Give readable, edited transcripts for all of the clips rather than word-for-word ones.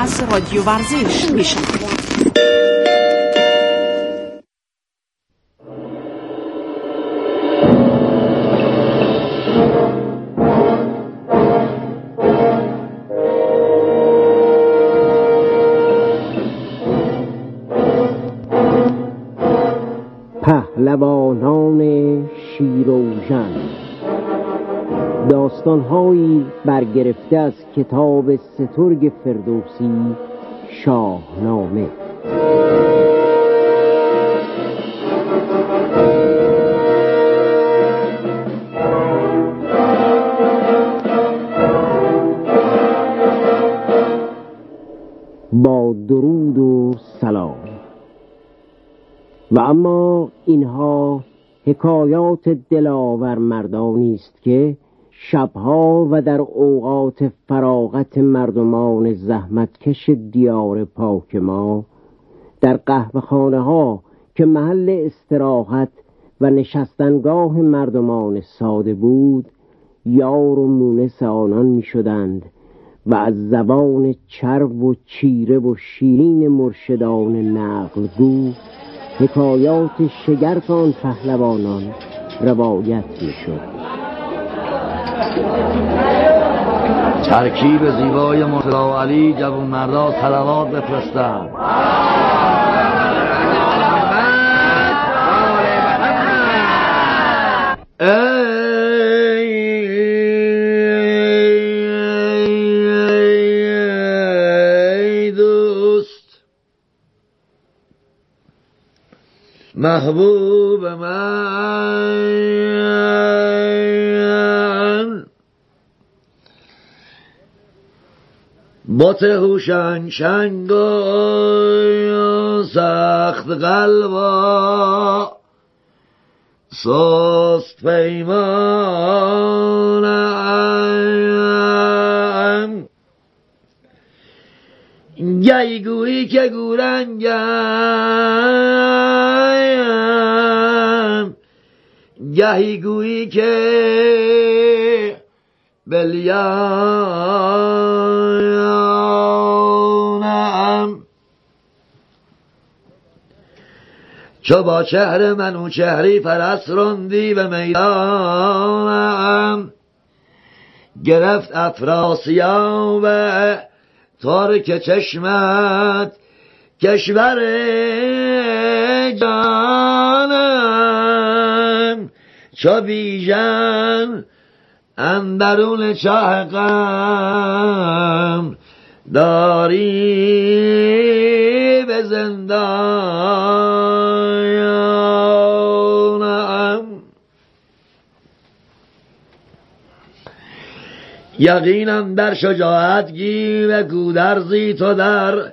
از رادیو ورزش میشنوید. پهلوانان شیراوژن، داستان‌هایی برگرفته از کتاب سترگ فردوسی شاهنامه. با درود و سلام. و اما اینها حکایات دلاور مردانی است که شبها و در اوقات فراغت مردمان زحمتکش دیار پاک ما در قهوه‌خانه ها که محل استراحت و نشستنگاه مردمان ساده بود یار و مونس آنان می شدند و از زبان چرب و چیره و شیرین مرشدان نقلگو حکایات شگرف آن پهلوانان روایت می‌شد. ترکیب زیبای مرتضی علی جوانمردا صلوات بفرستند. ای دوست محبوب من، بت هوشنگ شنگ و سخت قلبا سست پیمانم، گهی گویی که گورنگم، گهی گویی که بلیانم، چو با چهر منو چهری فرس راندی به میدانم، گرفت افراسیاب ترک چشمت کشور جانم، چو بیژن اندرون چاه غم داری به زندانم، یقینم در شجاعت گیر گودرزی تو در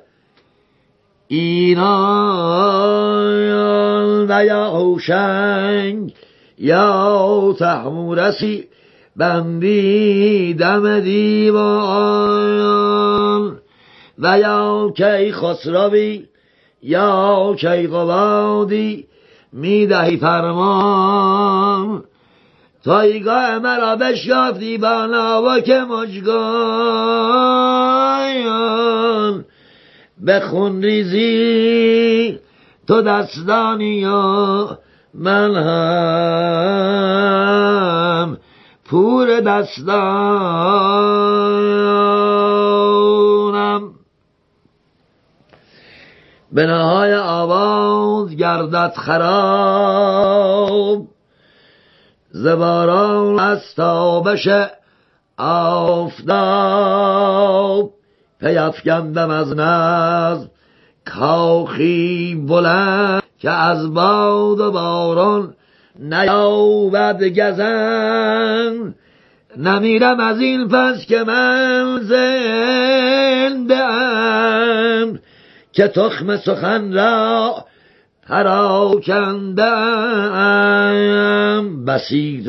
ایران و یا هوشنگ یا تحمورسی بندی دم دیوان، و یا کی خسروی یا کی قبادی میدهی فرمان، تایگاه مرا بشکافتی با ناوک مژگان، به خون ریزی تو دستانی و من هم پور دستانم، بناهای آواز گردد خراب، زباران از تابش آفتاب، پیفکندم از نظم کاخی بلند که از باد و باران نیابد گزند، نمیرم از این پس که من زنده ام که تخم سخن را پراکندم، بسی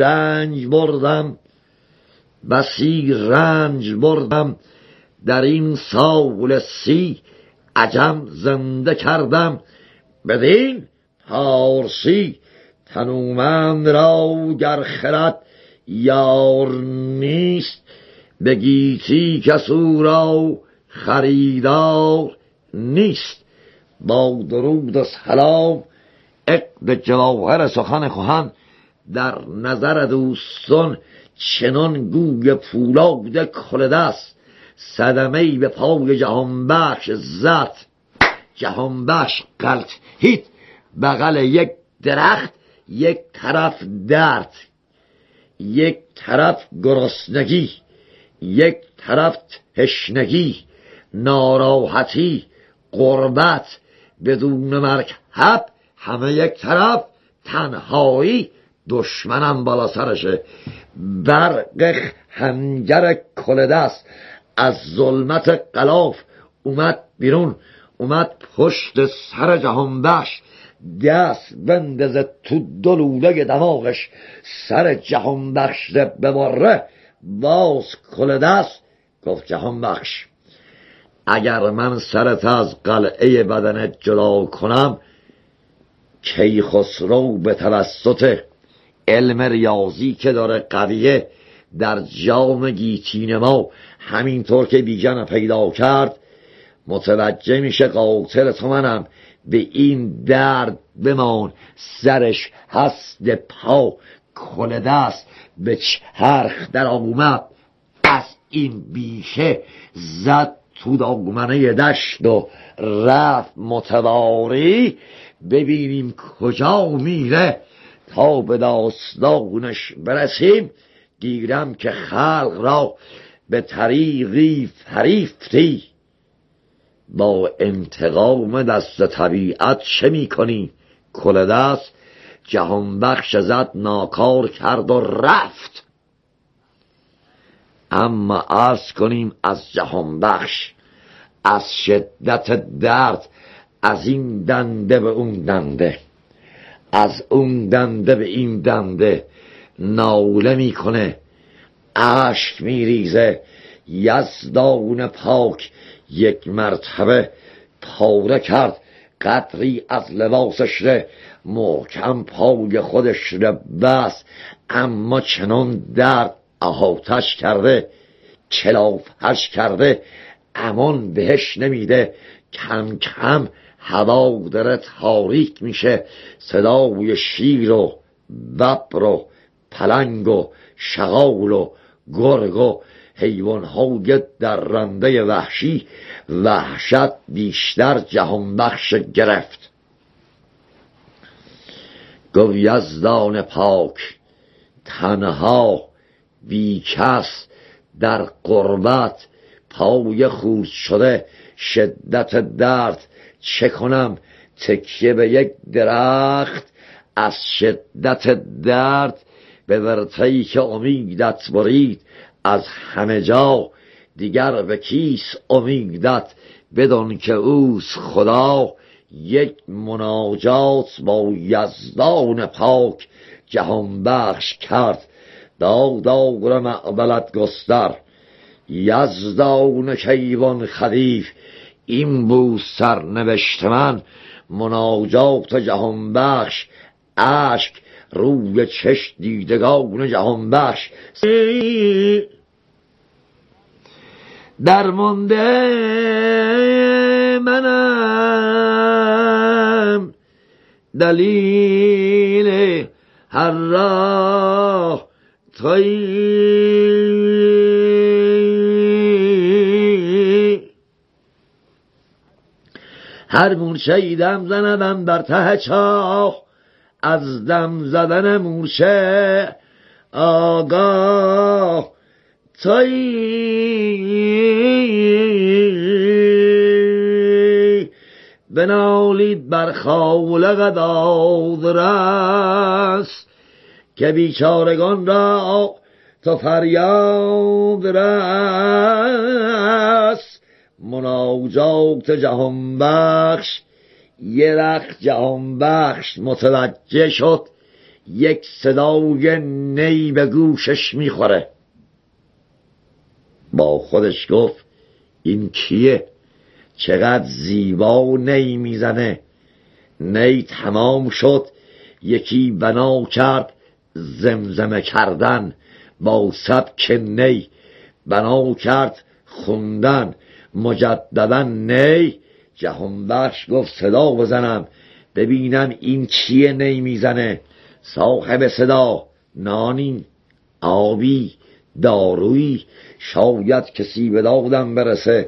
رنج بردم در این سال 30 عجم زنده کردم، بدین پارسی تنومند را گر خرد یار نیست، به گیتی کس او را خریدار نیست. با درود و سلام عقد جواهر سخن خواهن در نظر دوستان چنان گوی پولاد کلدست صدمه‌ای به پای جهانبخش زد. جهانبخش غلط هیت بغل یک درخت، یک طرف درد، یک طرف گرسنگی، یک طرف تشنگی، ناراحتی، غربت، بدون مرکب، همه یک طرف، تنهایی، دشمنم بالا سرشه. برق خنجر کلدست از ظلمت غلاف اومد بیرون، اومد پشت سر جهانبخش، دست بندازه تو دلوله دماغش. سر جهانبخش ببره باز کلدست. گفت جهانبخش اگر من سرت از قلعه بدنت جدا کنم، کیخسرو به توسط علم ریاضی که داره قویه در جام گیتین ما همینطور که بیژن پیدا کرد متوجه میشه قاتل تو منم. به این درد بمان، سرش هست پا کلدست به چرخ در آمد، از این بیشه زد تو دامنه دشت و رفت متواری. ببینیم کجا میره تا به داستانش برسیم. دیرم که خلق را به طریقی فریفتی، با انتقام دست طبیعت چه میکنی کلدست؟ جهانبخش زد ناکار کرد و رفت. اما عرض کنیم از جهانبخش، از شدت درد، از این دنده به اون دنده، از اون دنده به این دنده ناله میکنه، اشک میریزه. یزدان پاک یک مرتبه پاره کرد قدری از لباسش ره، محکم پای خودش ره بس. اما چنان درد احاطش کرده، چلافش کرده، امان بهش نمیده. کم کم هوا داره تاریک میشه. صدای شیر و ببر و پلنگ و شغال و گرگ و حیوان‌های درنده وحشی، وحشت بیشتر جهانبخش گرفت. گفت یزدان پاک تنها بی کس در غربت، پای خورد شده شدت درد، چه کنم تکیه به یک درخت. از شدت درد به ورطه‌ای که امیدت برید از همه جا، دیگر به کیس امیدت بدان که اوست خدا. یک مناجات با یزدان پاک جهانبخش کرد، دادار معدلت گستر یزدان کیوان خدیو. این بود سرنوشت من، مناجات جهانبخش، اشک روی چشم دیدگان جهانبخش. درمانده منم دلیل هر راه تویی، هر مورچه دم زندم بر ته چاه، از دم زدن مورچه آگاه تویی. بنالید بر خالق دادرس که بیچارگان را تو فریاد رس. مناجات جهانبخش، یه وقت جهانبخش متوجه شد یک صدای نی به گوشش میخوره. با خودش گفت این کیه؟ چقدر زیبا نی میزنه. نی تمام شد، یکی بنا کرد زمزمه کردن، با سبک نی بنا کرد خوندن. مجددا نی. جهان بخش گفت صدا بزنم ببینم این کیه نی میزنه. صاحب صدا نانی آبی دارویی شاید کسی به دادم برسه.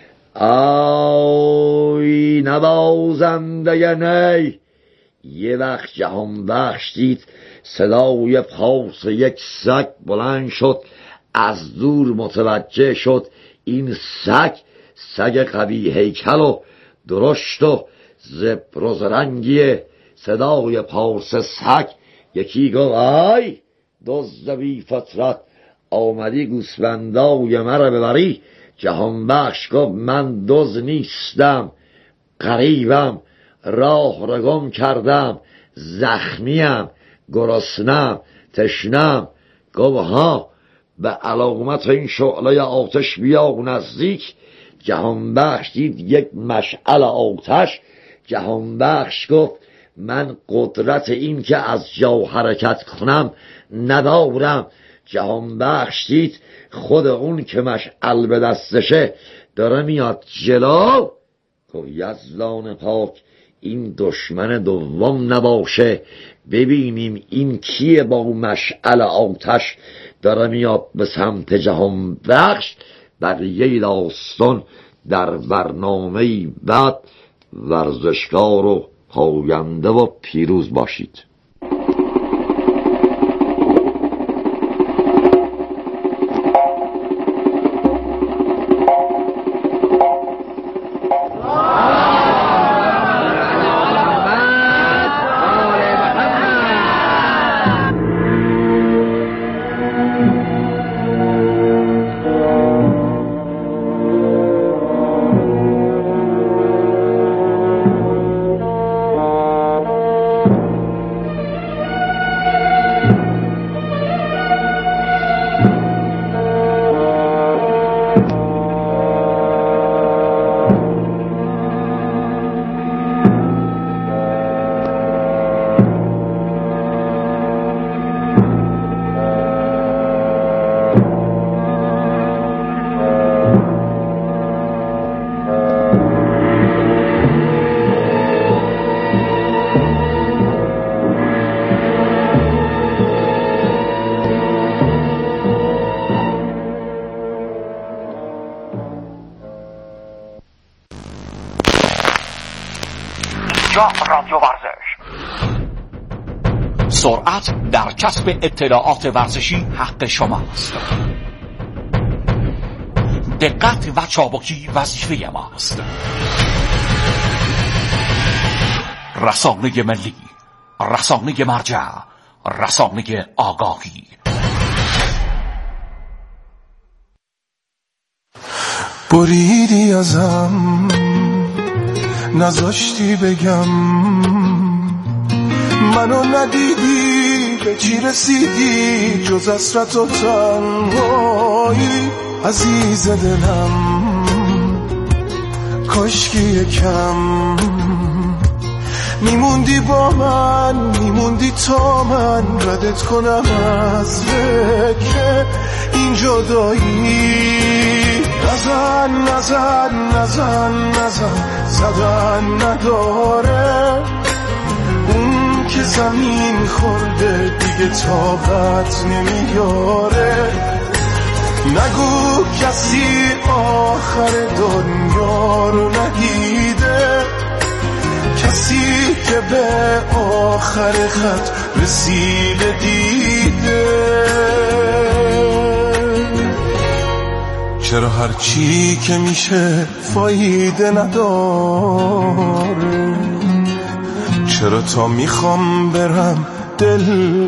آی نوازنده نی. یه وقت جهان بخش دید صدای پاس یک سگ بلند شد. از دور متوجه شد این سگ قوی هیکل و درشت و زبر و زرنگیه. صدای پاس سگ یکی گفت آی دزد بی فطرت آمدی گوسفندای مرا ببری. جهان بخش گفت من دزد نیستم غریبم راه را گم کردم زخمیم گرسنم تشنم. گفت ها به علامت این شعله آتش بیا نزدیک. جهان بخش دید یک مشعل آتش. جهان بخش گفت من قدرت این که از جا حرکت کنم ندارم. جهان بخش دید خود اون که مشعل به دستشه داره میاد جلو. گفت یزدان پاک این دشمن دوم نباشه ببینیم این کیه با مشعل آتش داره میاد به سمت جهان بخش. بقیه داستان در برنامه بعد. ورزشکار و پاینده و پیروز باشید. رادیو ورزش. سرعت در کسب اطلاعات ورزشی حق شماست. دقت و چابکی وظیفه ماست. رسانه ملی، رسانه مرجع، رسانه آگاهی. بریدی ازم نذاشتی بگم منو ندیدی به چی رسیدی جز حسرت و تنهایی عزیز دلم کاشکی یکم میموندی با من میموندی تا من ردت کنم از فکر این جدایی نزن نزن نزن نزن زدن نداره اون که زمین خورده دیگه طاقت نمیاره نگو کسی آخر دنیا رو ندیده کسی که به آخر خط رسیده دیده چرا هرچی که میشه فایده نداره چرا تا میخوام برم دل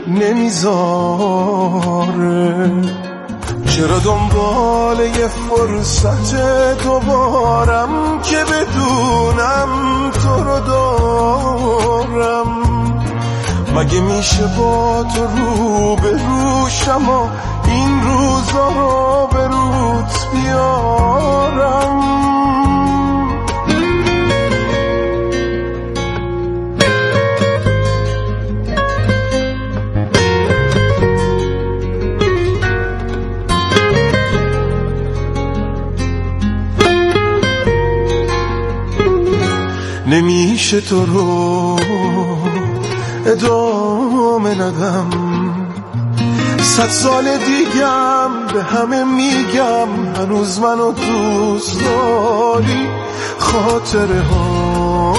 نمیذاره چرا دنبال یه فرصت دوبارم که بدونم تو رو دارم مگه میشه با تو رو به روشم و این روزا رو به روت بیارم نمیشه تو رو ادامه ندم. 100 سال دیگم به همه میگم هنوز منو دوست داری. خاطره ها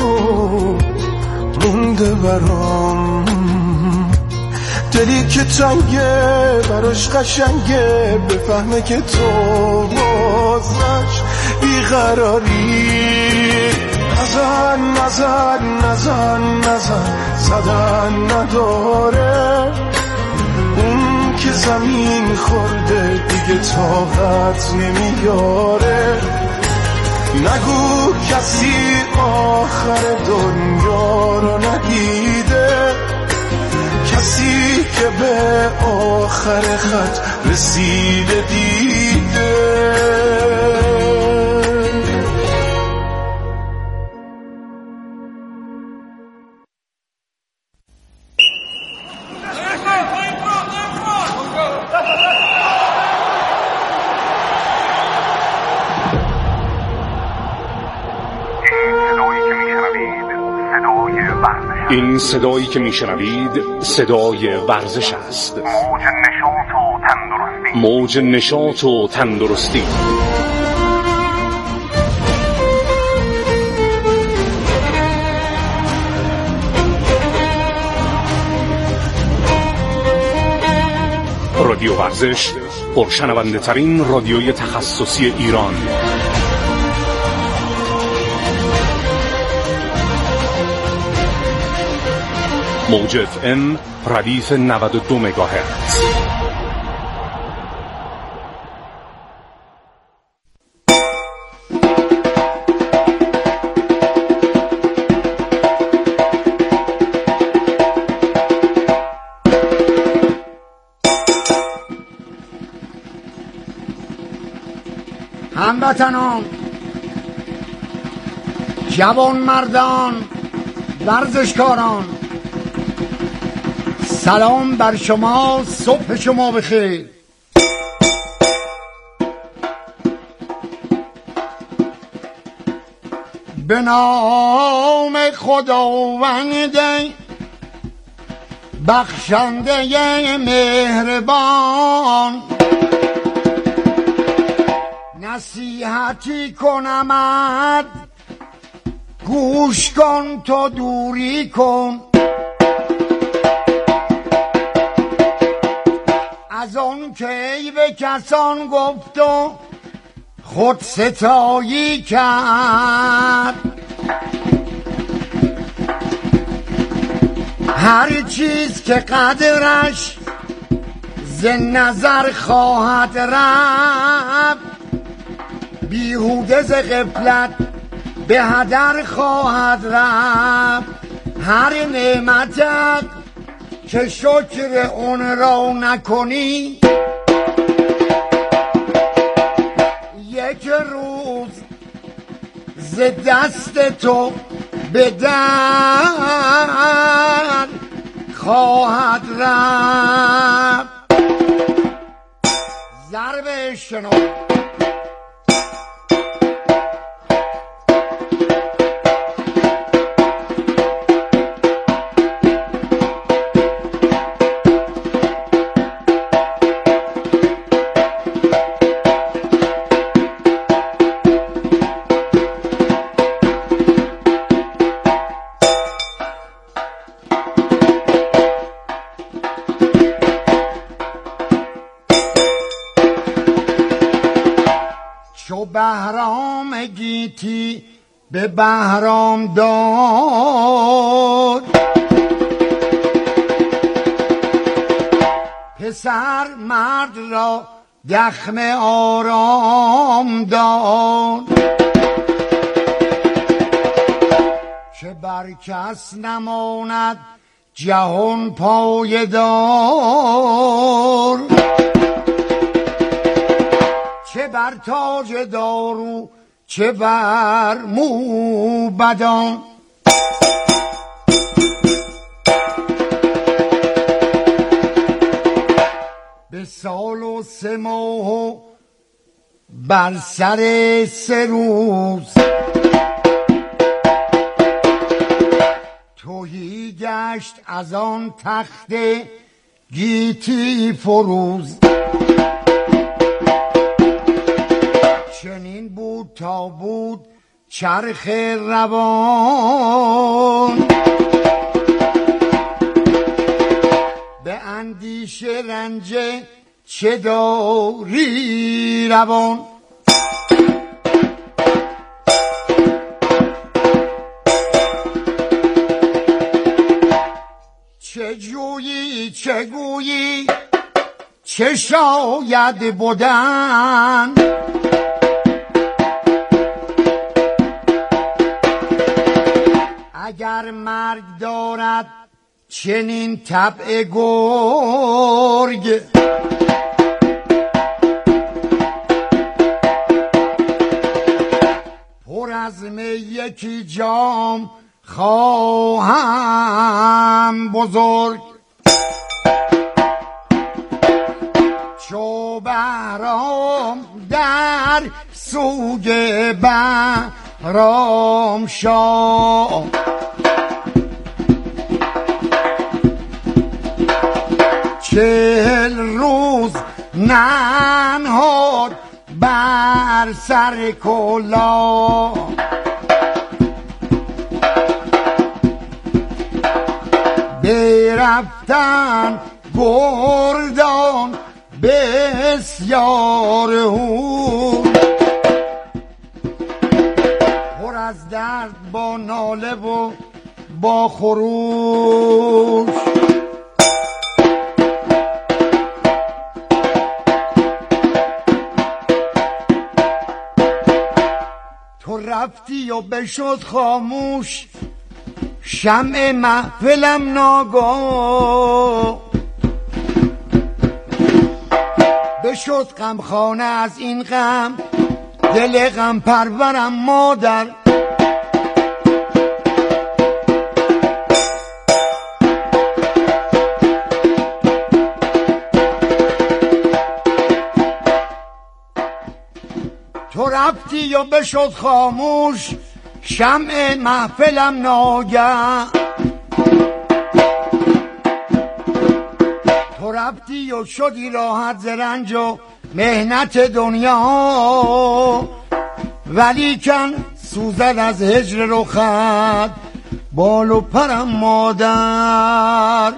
مونده برام، دلی که تنگه براش قشنگه، بفهمه که تو بازش بیقراری. نزن نزن نزن نزن زدن نداره، اون که زمین خورده دیگه طاقت نمیاره. نگو کسی آخر دنیا رو ندیده، کسی که به آخر خط رسیده دیده. این صدایی که میشنوید صدای ورزش است. موج نشاط و تندرستی. رادیو ورزش، پرشنونده ترین رادیوی تخصصی ایران. موج FM ردیف 92 مگاهرتز. هموطنان، جوان مردان، ورزشکاران، سلام بر شما، صبح شما بخیر. به نام خداوند بخشنده مهربان، نصیحتی کنمت گوش کن تو دوری کن. از آن که ای به کسان گفت و خود ستایی کرد، هر چیز که قدرش ز نظر خواهد رفت، بیهوده ز غفلت به هدر خواهد رفت. هر نعمتت که شکر اون را نکنی، یک روز ز دست تو به در خواهد رفت. ضرب شنو چو بهرام گیتی به بهرام داد، پسر مرد را دخم آرام داد. چه بر کس نماند جهان پایدار، چه بر تاج دارو چه بر موبدان. به سال و 3 ماه و بر سر 3 روز، گشت از آن تخت گیتی فروز. چنین بود تا بود چرخ روان، به اندیشه رنج چه داری روان. چه جویی چه گویی چه شاید بودن، اگر مرگ دارد چنین طبع گرگ. پر از می یکی جام خواهم بزرگ، چو بهرام در سوگ بهرام شاه. چهل روز ننهاد بر سر کلاه، برفتن گردان بسیار هون، پر از درد با ناله و با خروش. تو رفتی و بشد خاموش شمع محفلم ناگاه، بشد غمخانه از این غم دل غم پرورم مادر. تو رفتی و بشد خاموش شمع محفلم ناگه، تو رفتی و شدی راحت ز رنج و مهنت دنیا، ولیکن سوزد از هجر رخت بال و پرم مادر.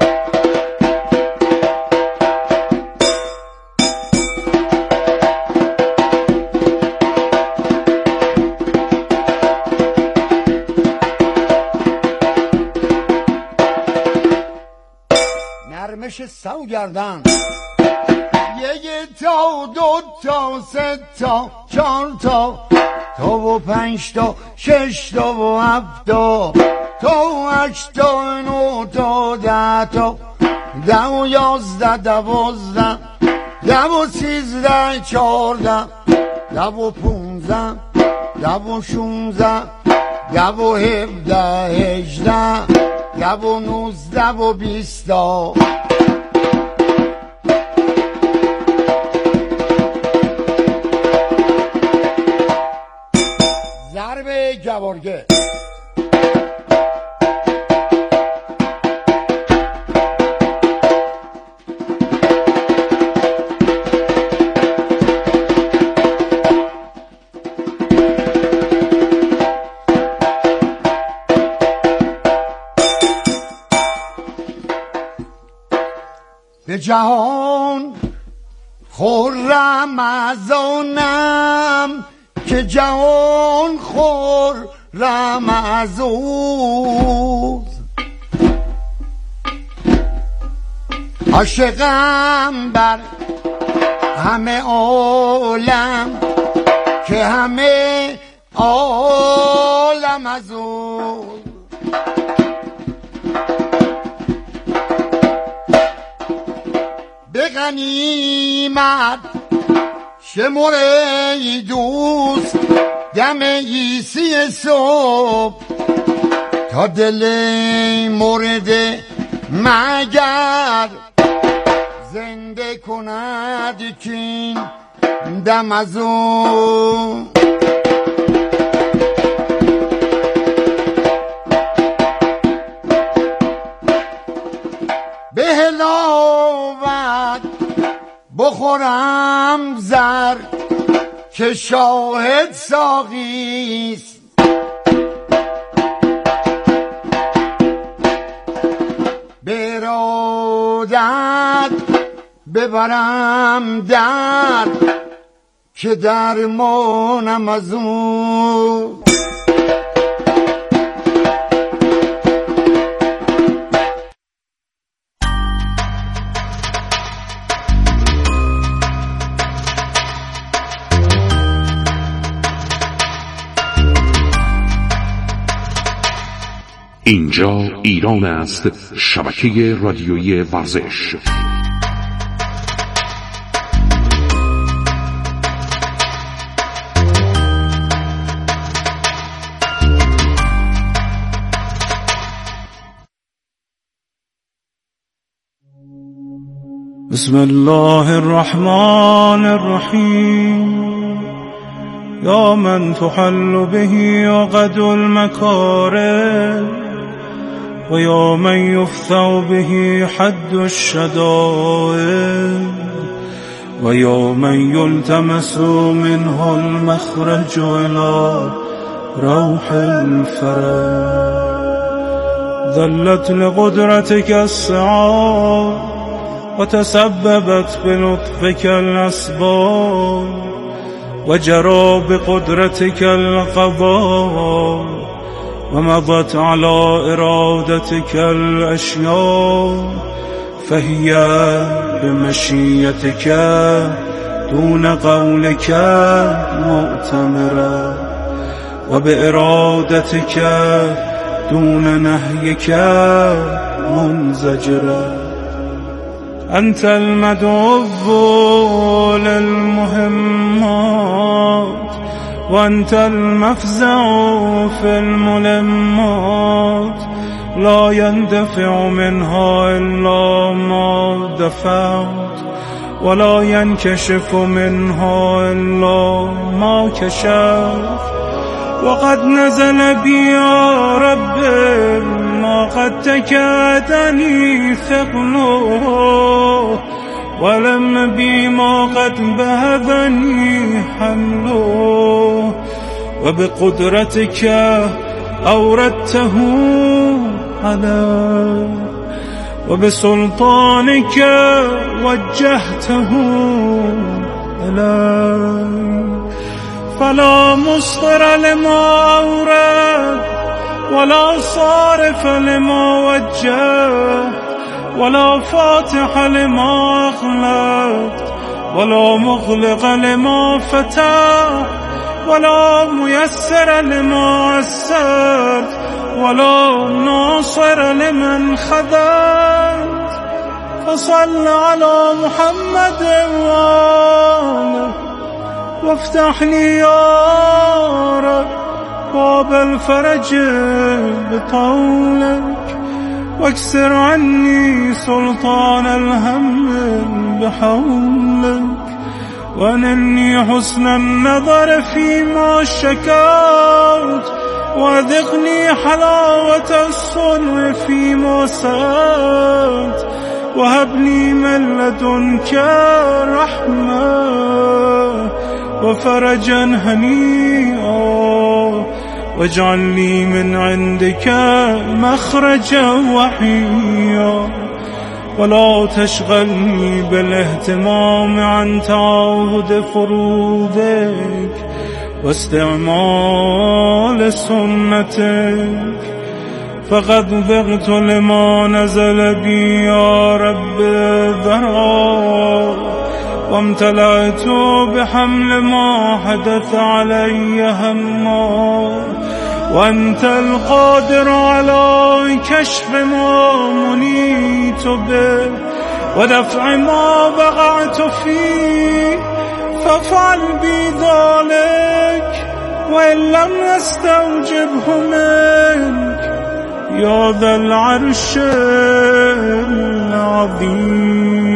نرمش سوگردن یک تا دو تا سه تا چهار تا و پنج تا شش تا و هفت تا هشت تا نه تا ده تا ده و یازده دوازده ده و سیزده چهارده ده و پونزده ده و شونزده ده و هفده هجده ده و نوزده و بیستا. ضرب جوارگه به جهان خرم از آنم که جهان خرم از اوست، عاشقم بر همه عالم که همه عالم از اوست. به غنیمت شمر ای دوست دم عیسی صبح تا دل مرده مگر زنده کند کین دم از اون. که شاهد ساقیست. به ارادت ببرم در که درمانم از اون. اینجا ایران است، شبکه رادیویی ورزش. بسم الله الرحمن الرحیم. یا من تحل به عقد المکارم و یا من یفتح به حد الشدائد و یا من یلتمس منه المخرج الى روح الفرج. ذلت لقدرتك السعاد و تسببت بلطفك الاسباب و جرى بقدرتك القضاء و مضت على ارادتك الاشیاء فهي بمشیتك دون قولك مؤتمرة و بارادتك دون نهيك منزجرة. أنت المدعو للمهمات وأنت المفزع في الملمات. لا يندفع منها إلا ما دفعت ولا ينكشف منها إلا ما كشفت. وقد نزل بي يا رب ما قد تكادني ثقله ولم بي ما قد بهذني حمله. وبقدرتك أوردته علي وبسلطانك وجهته إلي. فلا مصدر لما أورد ولا صارف لما وجه ولا فاتح لما أغلقت ولا مغلق لما فتح ولا ميسر لما عسرت ولا ناصر لمن خذلت. فصل على محمد وآله وافتح لي يا رب باب الفرج بطولك واكسر عني سلطان الهم بحولك. وانني حسن النظر فيما شكوت وذقني حلاوة الصنع فيما سألت. وهب لي من لدنك رحمة وفرجا هنيئا واجعل لي من عندك مخرجا وحيا. ولا تشغلني بالاهتمام عن تعاهد فروضك واستعمال سنتك. فقد ذقت لما نزل بي يا رب ذرا وامتلأت بحمل ما حدث علي هما. وأنت القادر على كشف ما منيت به ودفع ما وقعت فيه. فافعل بي ذلك وإن لم يستوجبه منك يا ذا العرش العظيم.